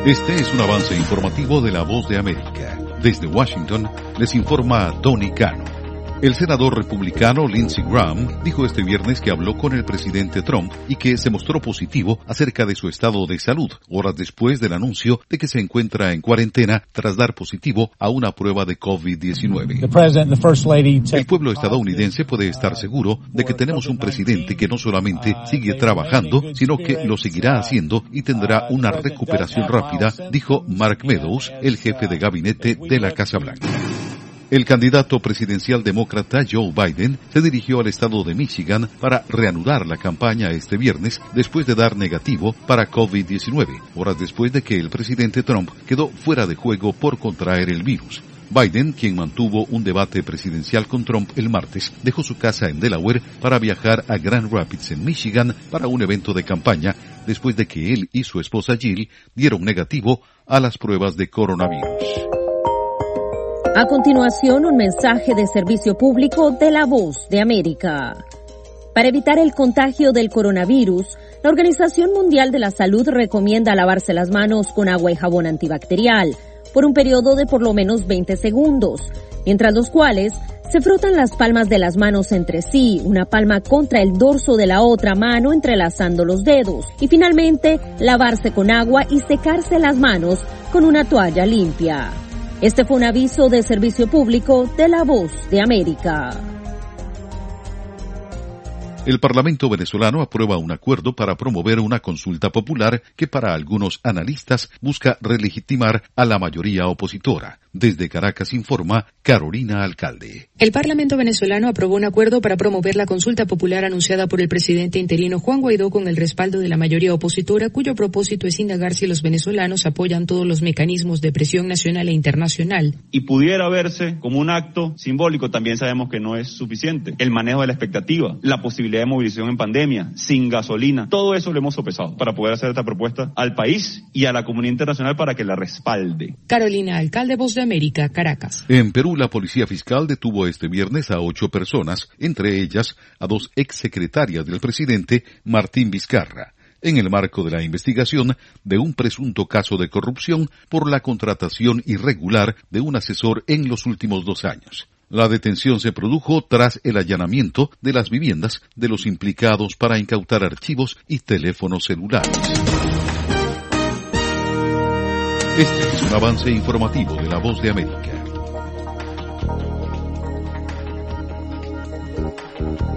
Este es un avance informativo de La Voz de América. Desde Washington les informa Tony Cano. El senador republicano Lindsey Graham dijo este viernes que habló con el presidente Trump y que se mostró positivo acerca de su estado de salud, horas después del anuncio de que se encuentra en cuarentena tras dar positivo a una prueba de COVID-19. El pueblo estadounidense puede estar seguro de que tenemos un presidente que no solamente sigue trabajando, sino que lo seguirá haciendo y tendrá una recuperación rápida, dijo Mark Meadows, el jefe de gabinete de la Casa Blanca. El candidato presidencial demócrata Joe Biden se dirigió al estado de Michigan para reanudar la campaña este viernes después de dar negativo para COVID-19, horas después de que el presidente Trump quedó fuera de juego por contraer el virus. Biden, quien mantuvo un debate presidencial con Trump el martes, dejó su casa en Delaware para viajar a Grand Rapids en Michigan para un evento de campaña después de que él y su esposa Jill dieron negativo a las pruebas de coronavirus. A continuación, un mensaje de servicio público de La Voz de América. Para evitar el contagio del coronavirus, la Organización Mundial de la Salud recomienda lavarse las manos con agua y jabón antibacterial por un periodo de por lo menos 20 segundos, mientras los cuales se frotan las palmas de las manos entre sí, una palma contra el dorso de la otra mano entrelazando los dedos, y finalmente lavarse con agua y secarse las manos con una toalla limpia. Este fue un aviso de servicio público de La Voz de América. El Parlamento venezolano aprueba un acuerdo para promover una consulta popular que para algunos analistas busca relegitimar a la mayoría opositora. Desde Caracas informa Carolina Alcalde. El Parlamento venezolano aprobó un acuerdo para promover la consulta popular anunciada por el presidente interino Juan Guaidó con el respaldo de la mayoría opositora, cuyo propósito es indagar si los venezolanos apoyan todos los mecanismos de presión nacional e internacional. Y pudiera verse como un acto simbólico, también sabemos que no es suficiente. El manejo de la expectativa, la posibilidad de movilización en pandemia, sin gasolina, todo eso lo hemos sopesado para poder hacer esta propuesta al país y a la comunidad internacional para que la respalde. Carolina Alcalde, Voz de América, Caracas. En Perú, la policía fiscal detuvo este viernes a 8 personas, entre ellas a 2 exsecretarias del presidente, Martín Vizcarra, en el marco de la investigación de un presunto caso de corrupción por la contratación irregular de un asesor en los últimos 2 años. La detención se produjo tras el allanamiento de las viviendas de los implicados para incautar archivos y teléfonos celulares. Este es un avance informativo de La Voz de América.